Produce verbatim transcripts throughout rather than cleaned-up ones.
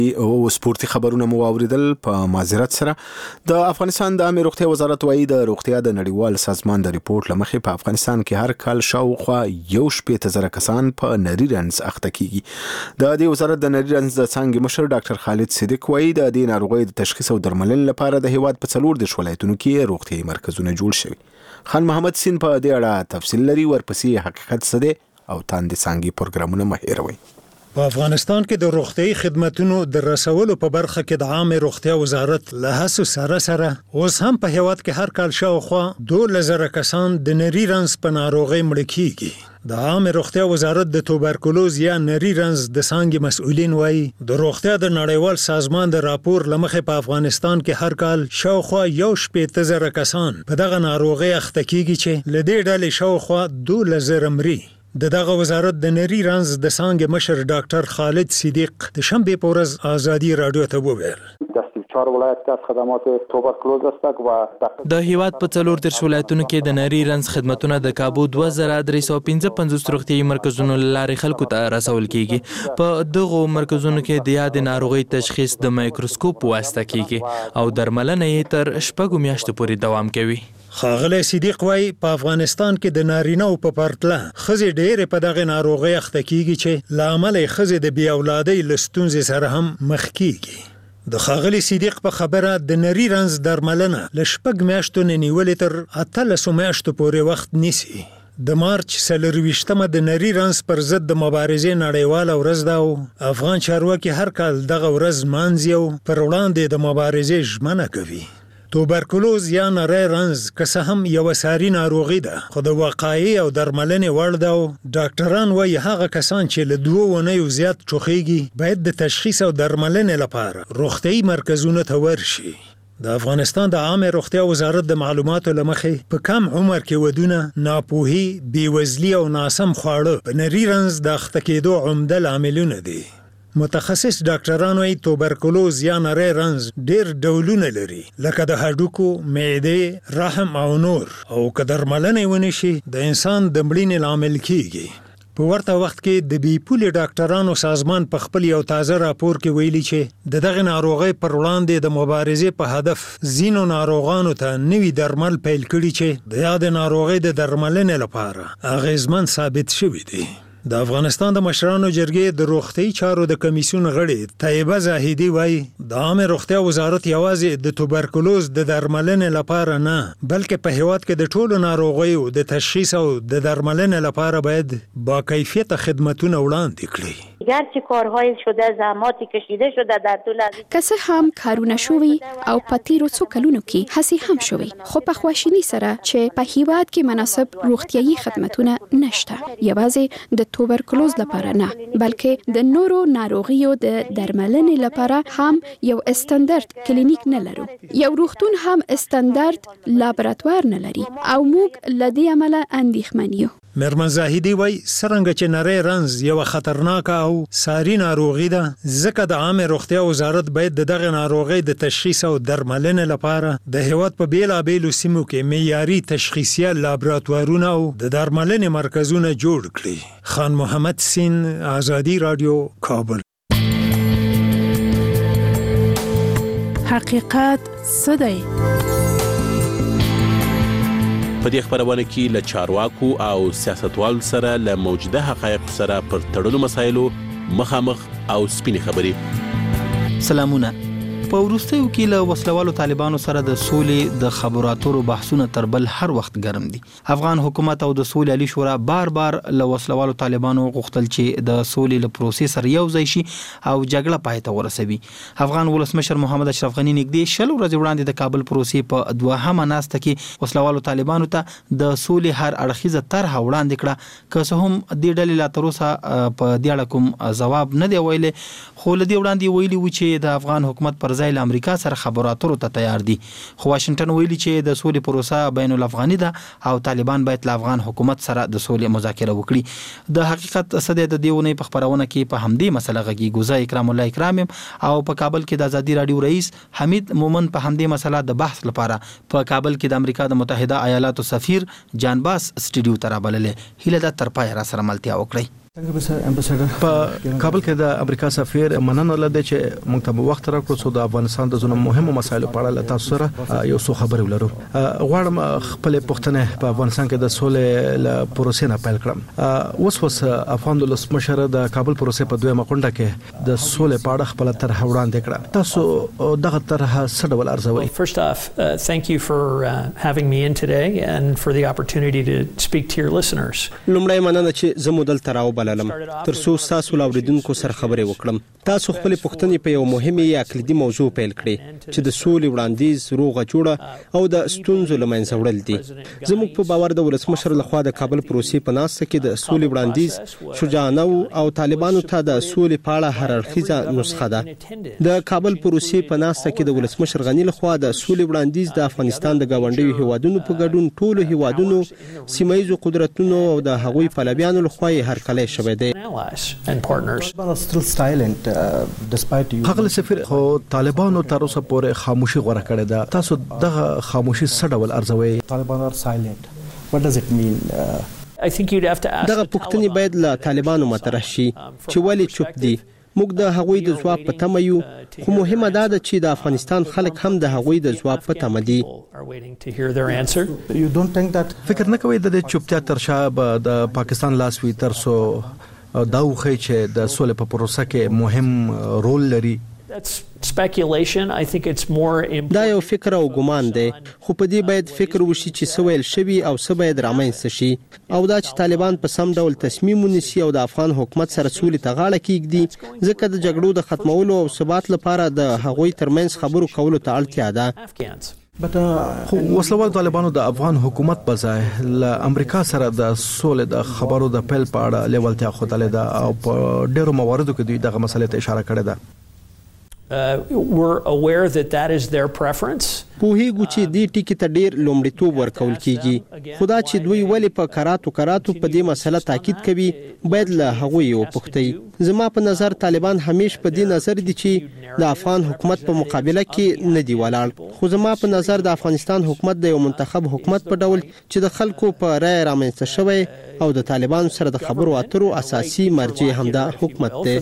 او سپورتي خبرونه مو اوریدل په معذرت سره. د افغانستان د عامه روغتیا وزارت وايي د روغتیا د نړیوال سازمان د ریپورت لمخې په افغانستان کې هر کال شاوخوا یو شپېته زره کسان په نری رنځ اخته کیږي. د دې وزارت د نری رنځ د څانګې مشر ډاکټر خالد صدیق وايي د دې ناروغۍ د تشخیص او درملنې لپاره د هیواد په څلور د ولایتونو کې روغتیايي مرکزونه جوړ شوي. خان محمد سین په دې اړه تفصیل لري. ورپسې حقیقت څه دی او تاندې څانګې پروګرامونه مهیروي. په افغانستان کې د روغتیايي خدماتو د رسولو په برخه کې د عامه روغتیا وزارت له هڅو سره سره اوس هم په هیواد کې هر کال شاوخوا دوه زره کسان د نری رنځ په ناروغۍ مړه کیږي. د عامه روغتیا وزارت د توبرکلوز یا نری رنځ د څانګې مسؤلین وایي د روغتیا د نړیوال سازمان د راپور لمخې په افغانستان کې هر کال شاوخوا یو شپېته زره کسان په دغه ناروغۍ اخته کیږي چې له دې ډلې شاوخوا دوه زره مري. د دغه وزارت د نری رنځ د څانګې مشر ډاکټر خالد صدیق د شنبه په ورځ آزادی رادیو ته وویل چهار ولایت کې خدمات توبرکلوز است و د هیواد په څلور دیرش ولایتونو کې د نری رنځ خدماتونه د کابو دوه زره درې سوه پنځه پنځوس روغتیايي مرکزونو لارې خلکو ته رسول کیږي. په دغو مرکزونو کې د یاد ناروغي تشخیص د مایکروسکوپ واسطه کیږي او درملنه یې تر شپږو میاشتو پورې دوام کوي. ښاغلی صدیق وایي په افغانستان کې د نارینه‌و په پرتله ښځې ډېرې په دغه ناروغۍ اخته کیږي چې له امله یې ښځې د بې اولادۍ له ستونزې سره هم مخ کیږي. د ښاغلي صدیق په خبره د نری رنځ درملنه له شپږ میاشتو نه نیولې تر اتلسو میاشتو پورې وخت نیسي. د مارچ څلرویشتمه د نری رنځ پر ضد د مبارزې نړیواله ورځ ده او افغان چارواکي هر کال دغه ورځ مانځي او پر وړاندې د مبارزې ژمنه کوي. توبرکلوز یا نری رنځ که څه هم یوه ساري ناروغي ده خو د وقایې او درملنې وړ ده او ډاکټران وایي هغه کسان چې له دوو اونیو زیات چوخیږي باید د تشخیص او درملنې لپاره روغتیايي مرکزونو ته ورشي. د افغانستان د عامه روغتیا وزارت د معلوماتو له مخې په کم عمر کې ودونه، ناپوهي، بېوزلي او ناسم خواړه په نری رنځ د اخته کېدو عمده لاملونه دي. متخصص ډاکټران وايي توبرکلوز یا نری رنځ ډېر ډولونه لري لکه د هډوکو، معدې، رحم او نور او که درملنې ونه شي د انسان د مړینې لامل کیږي. په ورته وخت کې د بي پولي ډاکټرانو سازمان په خپل یو تازه راپور کې ویلي چې د دغه ناروغۍ پر وړاندې د مبارزې په هدف ځینو ناروغانو ته نوي درمل پیل کړي چې د یاد ناروغۍ د درملنې لپاره اغیزمن ثابت شوي دي. د افغانستان د مشرانو جرګې د روغتیايي چارو د کمیسیون غړي طیبه زاهدي وایي د عامه روغتیا وزارت یوازې د توبرکلوز د درملنې لپاره نه بلکې په هیواد کې د ټولو ناروغیو د تشخیص او د درملنې لپاره باید با کیفیت خدمتونه وړاندې کړي. گرچه کارهای شده زحماتی کشیده شده در طول از کسه هم کارونه شوي او په تیرو څو کلونو کې هڅې هم شوي خو په خواشینی سره چې په هیواد کې مناسب روغتیايي خدمتونه نشته. یوازې د توبرکلوز لپاره نه بلکې د نورو ناروغیو د درملنې لپاره هم یو استاندارد کلینیک نه لرو. یو روغتون هم استاندارد لابراتوار نه لري او موږ له دې امله اندېښمن یو. مرمن زاهدي وایي څرنګه چې نری رنځ یوه خطرناکه او ساري ناروغي ده ځکه د عامه روغتیا وزارت باید د دغه ناروغۍ د تشخیص او درملنې لپاره د هیواد په بیلابیلو سیمو کې معیاري تشخیصیه لابراتوارونه او د درملنې مرکزونه جوړ کړي. خان محمد سین، آزادی رادیو، کابل. حقیقت څه دی؟ په دې خبرونه کې له چارواکو او سیاستوالو سره له موجوده حقایقو سره پر تړلو مسایلو مخامخ او سپینې خبرې. سلامونه. په وروستیو کې له وسلوالو طالبانو سره د سولې د خبرو اترو بحثونه تر بل هر وخت ګرم دي. افغان حکومت او د سولې علي شورا بار بار له وسلوالو طالبانو غوښتل چې د سولې له پروسې سره یو ځای شي او جګړه پای ته ورسوي. افغان ولسمشر محمد اشرف غني نږدې شل ورځې وړاندې د کابل پروسې په دوهمه ناسته کې وسلوالو طالبانو ته د سولې هر اړخیزه طرحه وړاندې کړه. که څه هم دې ډلې لا تر اوسه په دې اړه کوم ځواب نه دی ویلی خو له دې وړاندې ویلي و چې د افغان حکومت پر ځای له امریکا سره خبرو اترو ته تیار دي. خو واشنگټن ویلي چې د سولې پروسه بین الافغاني ده او طالبان باید له افغان حکومت سره د سولې مذاکره وکړي. د حقیقت څه دی د دې اونۍ په خبرونه کې په همدې مسله غږیږو. زه اکرام الله اکرام او په کابل کې د آزادي رادیو رئیس حمید مومن په همدې مسله د بحث لپاره په کابل کې د امریکا د متحده ایالاتو سفیر جان باس سټوډیو ته رابللې. هیله ده تر پایه را سره ملتیا وکړئ. په کابل کې د امریکا سفیر مننه لده چې موږ ته وخت راکړو چې د افغانستان د زونه مهمو مسایلو په اړه تاسو سره یو څه خبرې ولرو. غواړم خپل پوښتنه په افغانستان کې د سولې ل پروسې نه پیل کړم. اوس اوس افغان ولسمشر د کابل پروسې په دویمه غونډه کې د سولې په اړه خپل طرح وړاندې کړه. تاسو دغه طرح څه ډول ارزوي؟ First off, uh, thank you for uh, having me in today and for the opportunity to speak to your listeners. لومړی مننه چې زموږ دلته راو بللم ترڅو تاسو لاوریدونکو سره خبرې وکړم. تاسو خپل پوښتنې په یو مهمه یا کلیدي موضوع پیل کړې چې د سولې وړاندیز، روغه جوړه او د ستونزو لمنځه وړل دي. زموږ په باور د ولسمشر لخوا د کابل پروسې په ناسته کې د سولې وړاندیز شجاعانه او طالبانو ته د سولې په اړه هر اړخیزه نسخه ده. د کابل پروسې په ناسته کې د ولسمشر غنی لخوا د سولې وړاندیز د افغانستان د گاونډیو هیوادونو په ګډون ټولو هیوادونو، سیمایي قدرتونو او د هغوی پلویانو لخوا هر کله شوی دی. هغه سفیر خو طالبانو تر اوسه پورې خاموشي غوړه کړې ده. تاسو دغه خاموشي څه ډول ارزوي؟ طالبان are silent. What does it mean? I think you'd have to ask. دغه پوښتنې باید له طالبانو مطرح شي چې ولې چوپ دي. موږ د هغوی د ځواب په تمه یو، خو مهمه دا ده چې د افغانستان خلک هم د هغوی د ځواب په تمه دي. فکر نه کوئ د چوپتیا تر شا به د پاکستان لاس وي ترڅو دا وخی چې د سولې په پروسه کې مهم رول لري؟ speculation. I think it's more important. دا یو فکر او ګمان دی، خو په دې باید فکر وشي چې څه ویل شوی او څه باید رامنځته شي، او دا چې طالبان په سم ډول تصمیم ونیسي او د افغان حکومت سره سولې ته غاړه کیږدي، ځکه د جګړو د ختمولو او ثبات لپاره د هغوی ترمنځ خبرو کولو ته اړتیا ده. خو وسلوال طالبانو د افغان حکومت په ځای له امریکا سره د سولې د خبرو د پیل په اړه لیوالتیا ښودلې ده او په ډېرو مواردو کې دوی دغه مسلې ته اشاره کړې ده. Uh, we're aware that that is their preference. پوهیږو چې دې ټکی ته ډیر لومړیتوب ورکول کیږي، خدا چې دوی ولې په کراتو کراتو په دې مسله تاکید کوي باید له هغوی وپوښتي. زما په نظر طالبان همیش په دې نظر دي چې د افغان حکومت په مقابله کې نه دی ولاړ، خو زما په نظر د افغانستان حکومت د یو منتخب حکومت په ډول چې د خلکو په رای رامنځته شوی او د طالبانو سره د خبرو اترو اساسي مرجع همدا حکومت دی.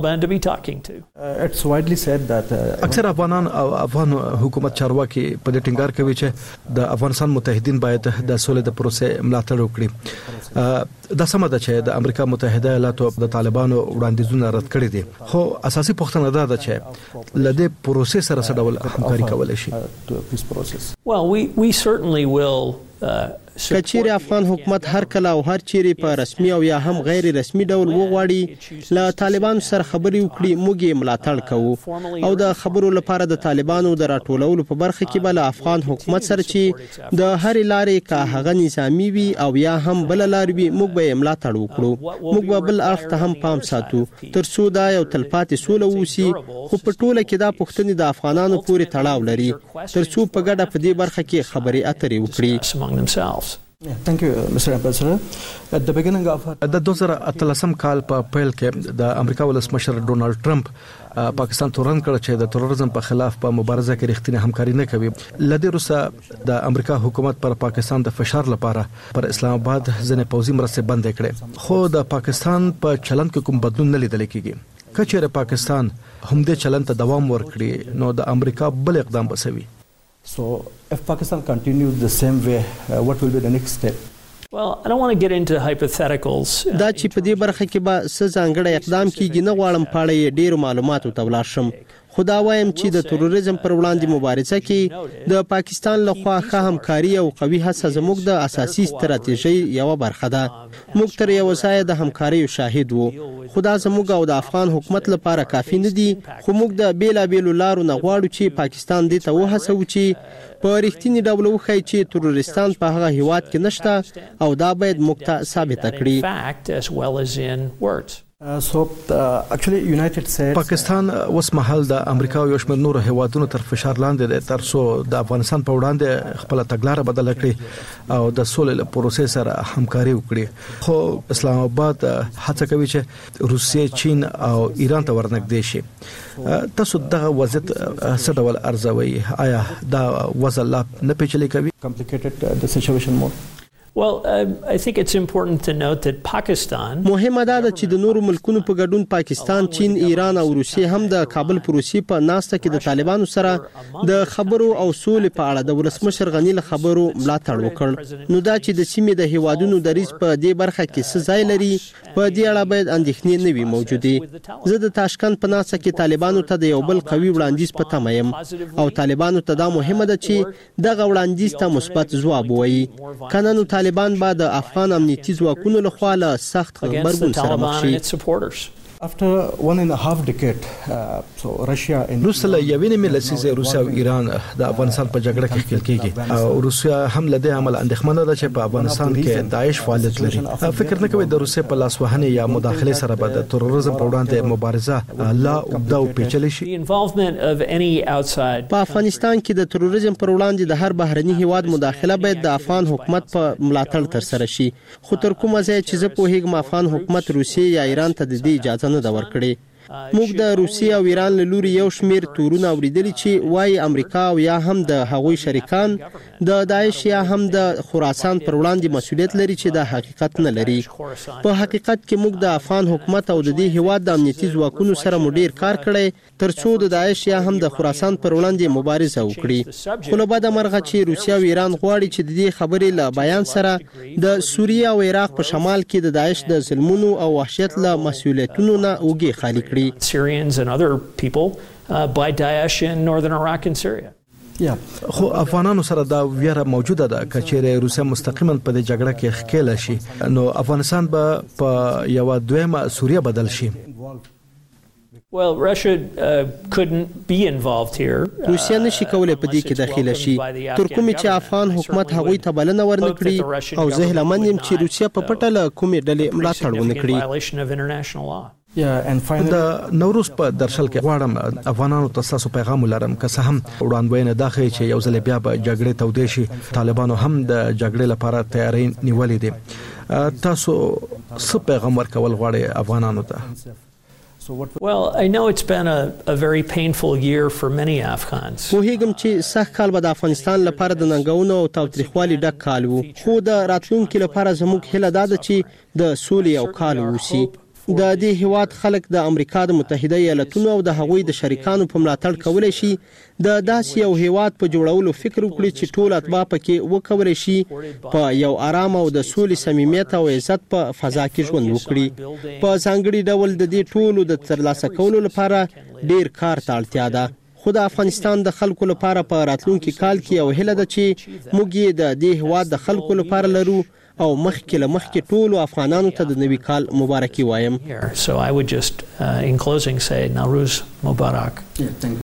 اکثر افغانان او افغان حکومت چارواکي په دې ټینګار کوي چې د افغانستان متحدین باید د سولې د پروسې ملاتړ وکړي. دا سم ده چې د امریکا متحده ایالاتو د طالبانو وړاندیزونه رد کړي دي، خو اساسي پوښتنه دا ده چې له دې پروسې سره څه ډول همکاري کولای شي؟ Well, we we certainly will uh کچېری افغان حکومت هر کله او هر چیرې په رسمي او یا هم غیر رسمي ډول وغواړي له طالبانو سره خبرې وکړي، موږ یې ملاتړ کوو او د خبرو لپاره د طالبانو د راټولولو په برخه کې بل افغان حکومت سره چې د هر لارې کا هغه نظامی وي او یا هم بل لار وي موږ به یې ملاتړ وکړو. موږ به بل اړخ ته هم پام ساتو ترڅو دا یو تلپاتې سوله ووسي، خو په ټوله کې دا پوښتنې د افغانانو پورې تړاو لري ترڅو په ګډه په دې برخه کې خبرې اترې وکړي. Thank you, Mister Ambassador. At the beginning of د دوه زره اتلسم کال په پیل کې د امریکا ولسمشر ډونالد ټرمپ پاکستان تورن کړ چې د تروریزم په خلاف په مبارزه کې رښتینی همکاري نه کوي. لدې وروسته د امریکا حکومت پر پاکستان د فشار لپاره پر اسلام آباد ځنې پوځي مرستې بندې کړې، خو د پاکستان په چلند کې کوم بدلون نه لیدل کېږي. کچېره پاکستان همدې چلند ته دوام ورکړي نو د امریکا بل اقدام بسوي. So if Pakistan continues the same way, uh, what will be the next step? Well, I don't want to get into hypotheticals. دا چې په دې برخه کې به څه ځانګړی اقدام کیږي نه غواړم په اړه یې ډېرو معلوماتو ته ولاړ شم، خو دا وایم چې د تروریزم پر وړاندې مبارزه کې د پاکستان لخوا ښه همکاري او قوي هڅه زموږ د اساسي ستراتیژۍ یوه برخه ده. موږ تر یوه ځایه د همکاریو شاهد وو، خو دا زموږ او د افغان حکومت لپاره کافي نه دي، خو موږ د بیلابیلو لارو نه غواړو چې پاکستان دې ته وهڅوو چې په رښتیني ډول وښایي چې تروریستان په هغه هیواد کې نشته او دا باید موږ ته ثابته کړي. پاکستان اوس مهال د امریکا او یو شمېر نورو هیوادونو تر فشار لاندې دی ترڅو د افغانستان په وړاندې خپل تګلاره بدله کړي او د سولې پروسې سره همکاري وکړي، خو اسلام آباد هڅه کوي چې روسیې، چین او ایران ته ورنږدې شي. تاسو دغه وضعیت څه ډول ارزوي؟ آیا دا وضع لا نه پیچلې کوي؟ Complicated uh, the situation more. Well, um, I think it's important to note that Pakistan مهمه ده چې د نورو ملکونو په ګډون پاکستان، چین، ایران او روسیې هم د کابل پروسې په ناسته کې د طالبانو سره د خبرو او سولې په اړه د ولسمشر غنی له خبرو ملاتړ وکړ. نو دا چې د سیمې د هیوادونو دریځ په دې برخه کې څه ځای لري، په دې اړه باید اندېښنې نه وي موجودې. زه د تاشکند په ناسته کې طالبانو ته د یو بل قوي وړاندیز په تمه یم او طالبانو ته دا مهمه ده چې دغه وړاندیز ته مثبت ځواب ووایي، کنه نو طالبان بعد افغان امنیتي ځواکونو لخوا له سخت غبرګون سره مخ شي. After one and a half decade, uh, so Russia and روس له یوې نیمې لسیزې روسیا او ایران د افغانستان په جګړه کې ښکېل کېږي او روسیا هم له دې عمل اندېښمنه ده چې په افغانستان کې داعش فعالیت لري. فکر نه کوي د روسیا په لاسوهنې یا مداخلې سره به د تروریزم په وړاندې مبارزه لا اوږده او پیچلې شي. په افغانستان کې د تروریزم پر وړاندې د هر بهرني هیواد مداخله باید د افغان حکومت په ملاتړ ترسره شي، خو تر کومه ځایه چې زه پوهیږم افغان حکومت روسیې یا ایران ته د دې اجازه نه ده ورکړې. موږ د روسیې او ایران له لوري یو شمیر تورونه اوریدلي چې وایي امریکا او یا هم د هغوی شریکان د داعش یا هم د خراسان پر وړاندې مسؤلیت لري چې د حقیقت نه لري. په حقیقت کې موږ د افغان حکومت او د دې هیواد د امنیتي ځواکونو سره مو ډیر کار کړی ترڅو د داعش یا هم د خراسان پر وړاندې مبارزه وکړي. خو له بده مرغه چې روسیا او ایران غواړي چې د دې خبرې له بیان سره د سوریه او عراق په شمال کې د داعش د ظلمونو او وحشت له مسؤلیتونو نه اوږې خالي کړي. Syrians and other people uh, by Daesh in northern Iraq and Syria. یا خو افغانانو سره دا ویره موجوده ده چې چیرې روسیا مستقیما په دې جګړه کې ښکېل شي نو افغانستان به په یو دویمه سوریه بدل شي. Well, Russia uh, couldn't be involved here. روسیا نشي کولای په دې کې داخله شي تر کومې چې افغان حکومت هغوی ته بلنه ورنکړي او زه هیله مند یم چې روسیا په پټه له کومې ډلې ملاتړ ونه کړي. د نوروز په درشل کې غواړم افغانانو ته تاسو پیغام ولرم که څه هم وړاندوینه دا ښیي چې یو ځل بیا به جګړې تودې شي. طالبانو هم د جګړې لپاره تیاری نیولې دي. تاسو څه پیغام ورکول غواړئ افغانانو ته؟ Well, I know it's been a, a very painful year for many Afghans. پوهیږم چې سخت کال به د افغانستان لپاره د ننګونو او تاوتریخوالي ډک کال وو، خو د راتلونکي لپاره زموږ هیله دا ده چې د سولې او کال ووسي. د دې هیواد خلک د امریکا د متحده ایالاتونو او د هغوی د شریکانو په ملاتړ کولای شي د داسې یو هیواد په جوړولو فکر وکړي چې ټول اتباع پکې وکولای شي په یو آرام او د سولې صمیمیت او عزت په فضا کې ژوند وکړي. په ځانګړي ډول د دې ټولو د ترلاسه کولو لپاره ډیر کار ته اړتیا ده. خو د افغانستان د خلکو لپاره په راتلونکي کال کې یو هیله ده چې موږ یې د دې هیواد د خلکو لپاره لرو او مخکې له مخکې ټولو افغانانو ته د نوي کال مبارکي وایم. So I would just uh, in closing say Nowruz Mubarak.